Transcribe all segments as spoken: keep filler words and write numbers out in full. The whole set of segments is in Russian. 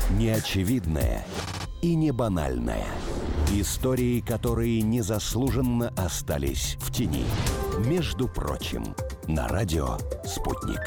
Неочевидное и не банальное. Истории, которые незаслуженно остались в тени. Между прочим, на радио «Спутник».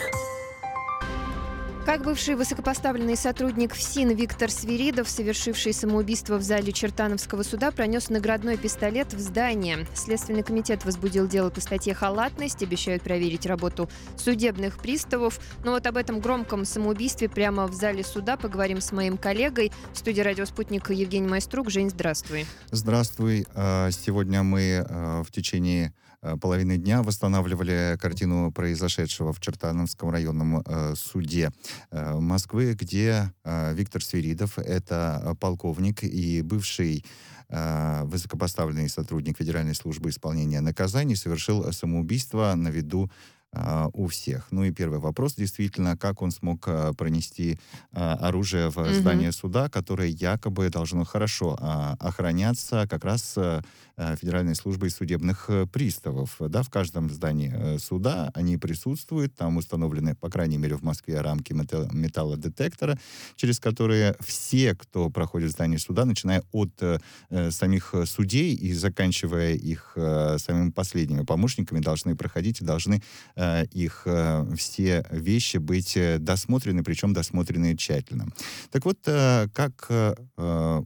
Как бывший высокопоставленный сотрудник ФСИН Виктор Свиридов, совершивший самоубийство в зале Чертановского суда, пронес наградной пистолет в здание. Следственный комитет возбудил дело по статье «Халатность». Обещают проверить работу судебных приставов. Но вот об этом громком самоубийстве прямо в зале суда поговорим с моим коллегой. В студии «Радио Спутник» Евгений Майструк. Жень, здравствуй. Здравствуй. Сегодня мы в течение половины дня восстанавливали картину произошедшего в Чертановском районном э, суде э, Москвы, где э, Виктор Свиридов, это полковник и бывший э, высокопоставленный сотрудник Федеральной службы исполнения наказаний, совершил самоубийство на виду у всех. Ну и первый вопрос, действительно, как он смог а, пронести а, оружие в mm-hmm. здание суда, которое якобы должно хорошо а, охраняться как раз а, Федеральной службой судебных приставов. Да, в каждом здании а, суда они присутствуют, там установлены, по крайней мере, в Москве рамки металл- металлодетектора, через которые все, кто проходит в здание суда, начиная от а, самих судей и заканчивая их а, самыми последними помощниками, должны проходить и должны их э, все вещи быть досмотрены, причем досмотрены тщательно. Так вот, э, как э, э,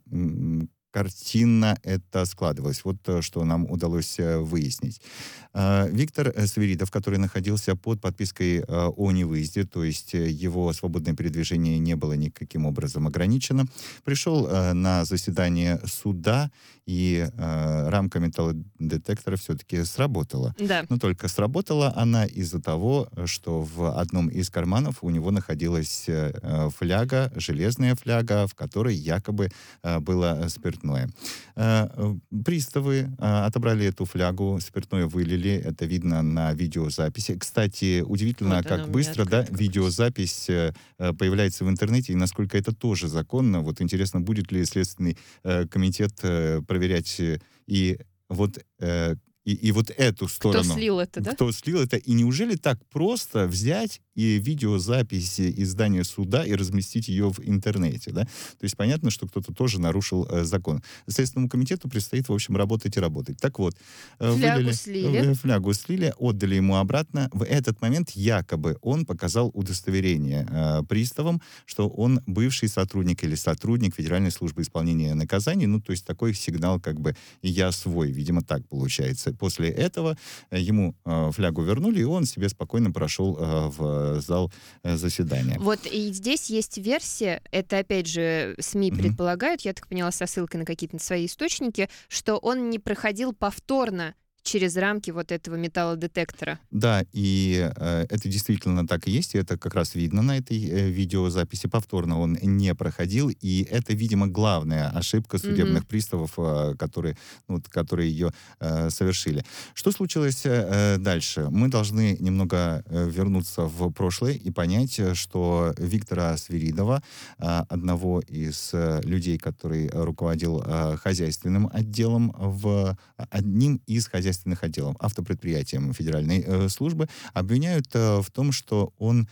картинно это складывалось. Вот э, что нам удалось э, выяснить. Э, Виктор Свиридов, который находился под подпиской э, о невыезде, то есть э, его свободное передвижение не было никаким образом ограничено, пришел э, на заседание суда, и э, рамка металлодетектора все-таки сработала. Да. Но только сработала она из-за того, что в одном из карманов у него находилась э, фляга, железная фляга, в которой якобы э, было спиртное. Э, приставы э, отобрали эту флягу, спиртное вылили, это видно на видеозаписи. Кстати, удивительно, вот как быстро да, видеозапись э, появляется в интернете, и насколько это тоже законно. Вот интересно, будет ли Следственный э, комитет э, проверять и вот э, и, и вот эту сторону. Кто слил это, да? Кто слил это. И неужели так просто взять и видеозапись из здания суда и разместить ее в интернете, да? То есть понятно, что кто-то тоже нарушил э, закон. Следственному комитету предстоит, в общем, работать и работать. Так вот. Э, флягу вылили, слили. Э, флягу слили, отдали ему обратно. В этот момент якобы он показал удостоверение э, приставам, что он бывший сотрудник или сотрудник Федеральной службы исполнения наказаний. Ну, то есть такой сигнал как бы «я свой». Видимо, так получается. После этого ему э, флягу вернули, и он себе спокойно прошел э, в зал э, заседания. Вот, и здесь есть версия, это, опять же, СМИ mm-hmm. предполагают, я так поняла, со ссылкой на какие-то свои источники, что он не проходил повторно через рамки вот этого металлодетектора. Да, и э, это действительно так и есть, и это как раз видно на этой э, видеозаписи. Повторно он не проходил, и это, видимо, главная ошибка судебных mm-hmm. приставов, э, которые, ну, которые ее э, совершили. Что случилось э, дальше? Мы должны немного э, вернуться в прошлое и понять, что Виктора Свиридова, э, одного из э, людей, который руководил э, хозяйственным отделом, в одним из хозяйственных отделов, автопредприятием Федеральной э, службы, обвиняют э, в том, что он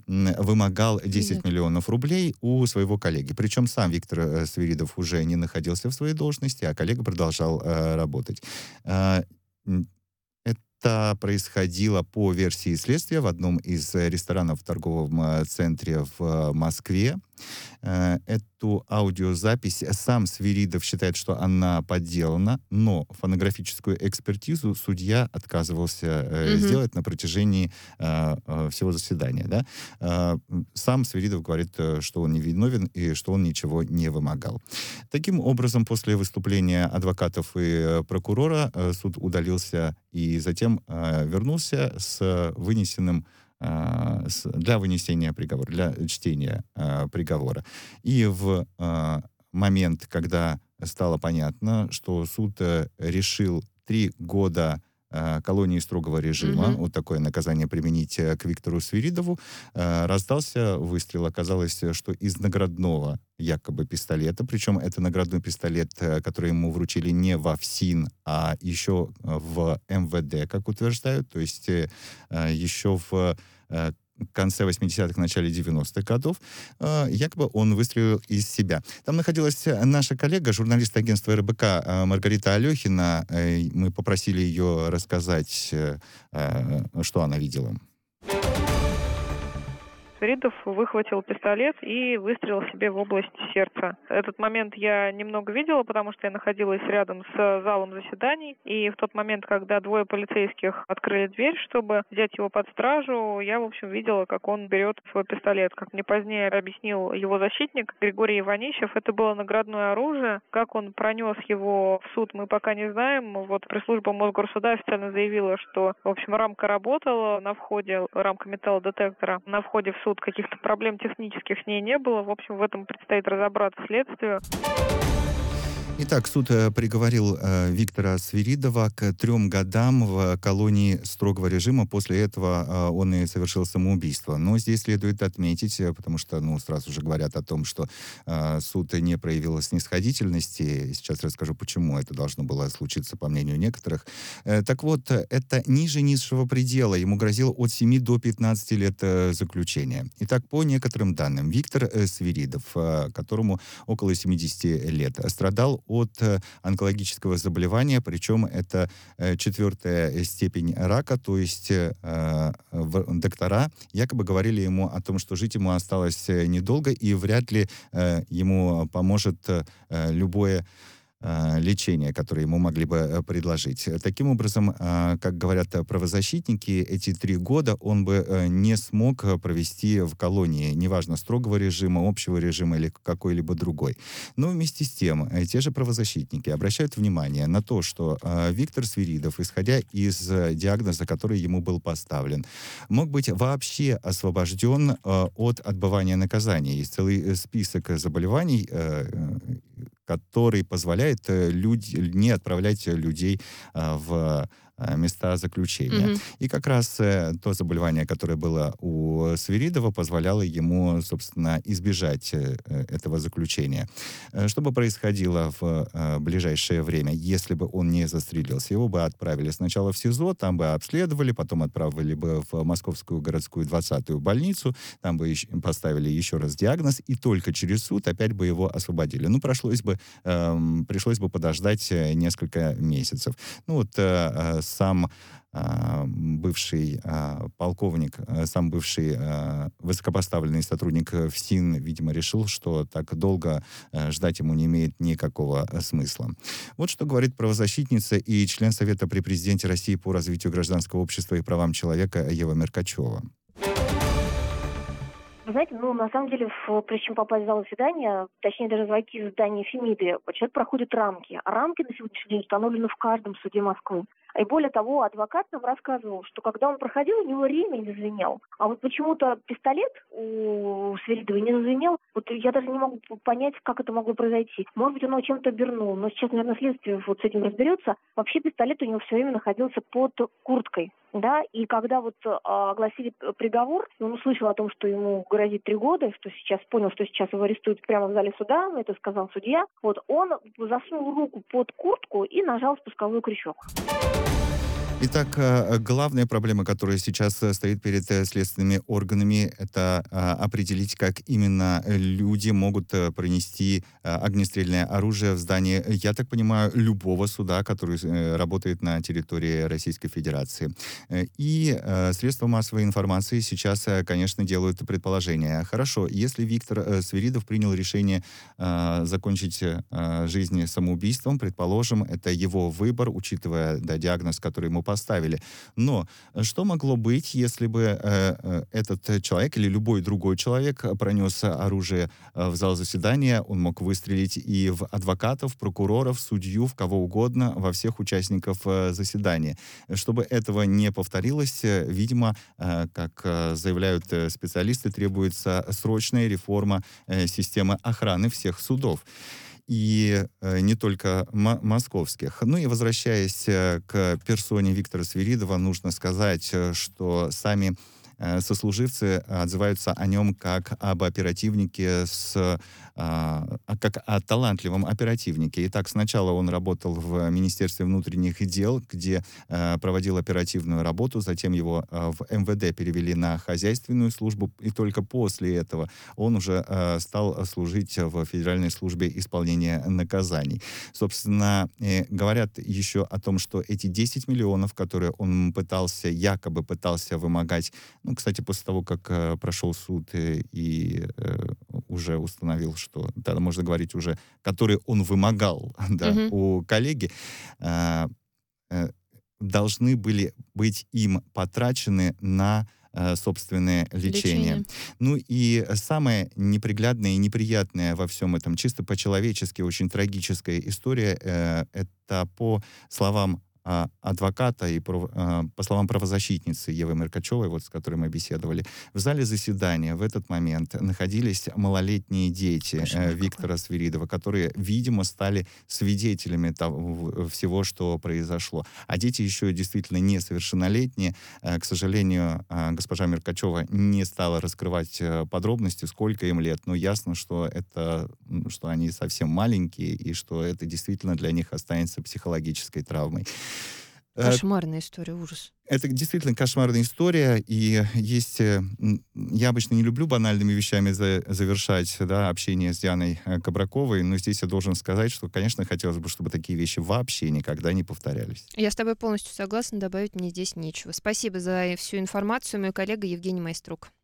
вымогал десять миллионов рублей у своего коллеги. Причем сам Виктор Свиридов уже не находился в своей должности, а коллега продолжал э, работать. Э, Это происходило по версии следствия в одном из ресторанов в торговом центре в Москве. Эту аудиозапись сам Свиридов считает, что она подделана, но фонографическую экспертизу судья отказывался mm-hmm. сделать на протяжении всего заседания. Да? Сам Свиридов говорит, что он невиновен и что он ничего не вымогал. Таким образом, после выступления адвокатов и прокурора суд удалился и затем вернулся с вынесенным для вынесения приговора, для чтения э, приговора. И в э, момент, когда стало понятно, что суд э, решил три года э, колонии строгого режима, mm-hmm. вот такое наказание применить э, к Виктору Свиридову, э, раздался выстрел. Оказалось, что из наградного якобы пистолета, причем это наградной пистолет, который ему вручили не во ФСИН, а еще в эм вэ дэ, как утверждают, то есть еще в конце восьмидесятых, начале девяностых годов, э, якобы он выстрелил из себя. Там находилась наша коллега, журналист агентства эр бэ ка э, Маргарита Алехина. Э, мы попросили ее рассказать, э, э, что она видела. Свиридов выхватил пистолет и выстрелил себе в область сердца. Этот момент я немного видела, потому что я находилась рядом с залом заседаний. И в тот момент, когда двое полицейских открыли дверь, чтобы взять его под стражу, я, в общем, видела, как он берет свой пистолет. Как мне позднее объяснил его защитник Григорий Иванищев, это было наградное оружие. Как он пронес его в суд, мы пока не знаем. Вот пресс-служба Мосгорсуда официально заявила, что, в общем, рамка работала на входе, рамка металлодетектора на входе в суд. Каких-то проблем технических с ней не было. В общем, в этом предстоит разобраться следствию. Итак, суд приговорил э, Виктора Свиридова к трем годам в колонии строгого режима. После этого э, он и совершил самоубийство. Но здесь следует отметить, потому что, ну, сразу же говорят о том, что э, суд не проявил снисходительности. Сейчас расскажу, почему это должно было случиться, по мнению некоторых. Э, так вот, это ниже низшего предела. Ему грозило от семи до пятнадцати лет э, заключения. Итак, по некоторым данным, Виктор э, Свиридов, э, которому около семидесяти лет, страдал от онкологического заболевания, причем это четвертая степень рака, то есть э, доктора якобы говорили ему о том, что жить ему осталось недолго, и вряд ли э, ему поможет э, любое лечения, которые ему могли бы предложить. Таким образом, как говорят правозащитники, эти три года он бы не смог провести в колонии, неважно, строгого режима, общего режима или какой-либо другой. Но вместе с тем, те же правозащитники обращают внимание на то, что Виктор Свиридов, исходя из диагноза, который ему был поставлен, мог быть вообще освобожден от отбывания наказания. Есть целый список заболеваний, который позволяет люди, не отправлять людей в места заключения. Mm-hmm. И как раз э, то заболевание, которое было у Свиридова, позволяло ему, собственно, избежать э, этого заключения. Э, что бы происходило в э, ближайшее время, если бы он не застрелился? Его бы отправили сначала в СИЗО, там бы обследовали, потом отправили бы в Московскую городскую двадцатую больницу, там бы еще, поставили еще раз диагноз, и только через суд опять бы его освободили. Ну, прошлось бы, э, пришлось бы подождать несколько месяцев. Ну, вот э, сам э, бывший э, полковник, э, сам бывший э, высокопоставленный сотрудник ФСИН, видимо, решил, что так долго э, ждать ему не имеет никакого э, смысла. Вот что говорит правозащитница и член Совета при президенте России по развитию гражданского общества и правам человека Ева Меркачева. Вы знаете, ну, на самом деле, в, прежде чем попасть в зал заседания, точнее, даже войти в здание Фемиды, человек проходит рамки. А рамки на сегодняшний день установлены в каждом суде Москвы. И более того, адвокат нам рассказывал, что когда он проходил, у него ремень зазвенел. А вот почему-то пистолет у Свиридова не зазвенел. Вот я даже не могу понять, как это могло произойти. Может быть, он его чем-то обернул. Но сейчас, наверное, следствие вот с этим разберется. Вообще пистолет у него все время находился под курткой. Да, и когда вот э, огласили приговор, он услышал о том, что ему грозит три года, что сейчас понял, что сейчас его арестуют прямо в зале суда, это сказал судья, вот он засунул руку под куртку и нажал спусковой крючок. Итак, главная проблема, которая сейчас стоит перед следственными органами, это определить, как именно люди могут пронести огнестрельное оружие в здание, я так понимаю, любого суда, который работает на территории Российской Федерации. И средства массовой информации сейчас, конечно, делают предположение. Хорошо, если Виктор Свиридов принял решение закончить жизнь самоубийством, предположим, это его выбор, учитывая, да, диагноз, который ему поставили. Но что могло быть, если бы э, э, этот человек или любой другой человек пронес оружие в зал заседания, он мог выстрелить и в адвокатов, прокуроров, судью, в кого угодно, во всех участников э, заседания. Чтобы этого не повторилось, э, видимо, э, как э, заявляют э, специалисты, требуется срочная реформа э, системы охраны всех судов. И э, не только м- московских. Ну и возвращаясь э, к персоне Виктора Свиридова, нужно сказать, э, что сами э, сослуживцы отзываются о нем как об оперативнике, с, э, как о талантливом оперативнике. Итак, сначала он работал в Министерстве внутренних дел, где э, проводил оперативную работу, затем его э, в эм вэ дэ перевели на хозяйственную службу, и только после этого он уже э, стал служить в Федеральной службе исполнения наказаний. Собственно, э, говорят еще о том, что эти десять миллионов, которые он пытался, якобы пытался вымогать, ну, кстати, после того, как э, прошел суд э, и э, уже установил, что, тогда можно говорить уже, которые он вымогал, да, Мгм. у коллеги, э, э, должны были быть им потрачены на э, собственное лечение. Лечение. Ну и самое неприглядное и неприятное во всем этом, чисто по-человечески, очень трагическая история, э, это по словам а, адвоката и прав- а, по словам правозащитницы Евы Меркачевой, вот с которой мы беседовали, в зале заседания в этот момент находились малолетние дети Кошмар э, какой. Виктора Свиридова, которые, видимо, стали свидетелями того, всего, что произошло. А дети еще действительно несовершеннолетние. Э, К сожалению, э, госпожа Меркачева не стала раскрывать э, подробности, сколько им лет, но ясно, что это, м, что они совсем маленькие и что это действительно для них останется психологической травмой. Э, Кошмарная история, ужас. Это действительно кошмарная история, и есть... э, м, Я обычно не люблю банальными вещами за- завершать, да, общение с Дианой э, Кабраковой, но здесь я должен сказать, что, конечно, хотелось бы, чтобы такие вещи вообще никогда не повторялись. Я с тобой полностью согласна, добавить мне здесь нечего. Спасибо за всю информацию, мой коллега Евгений Майструк.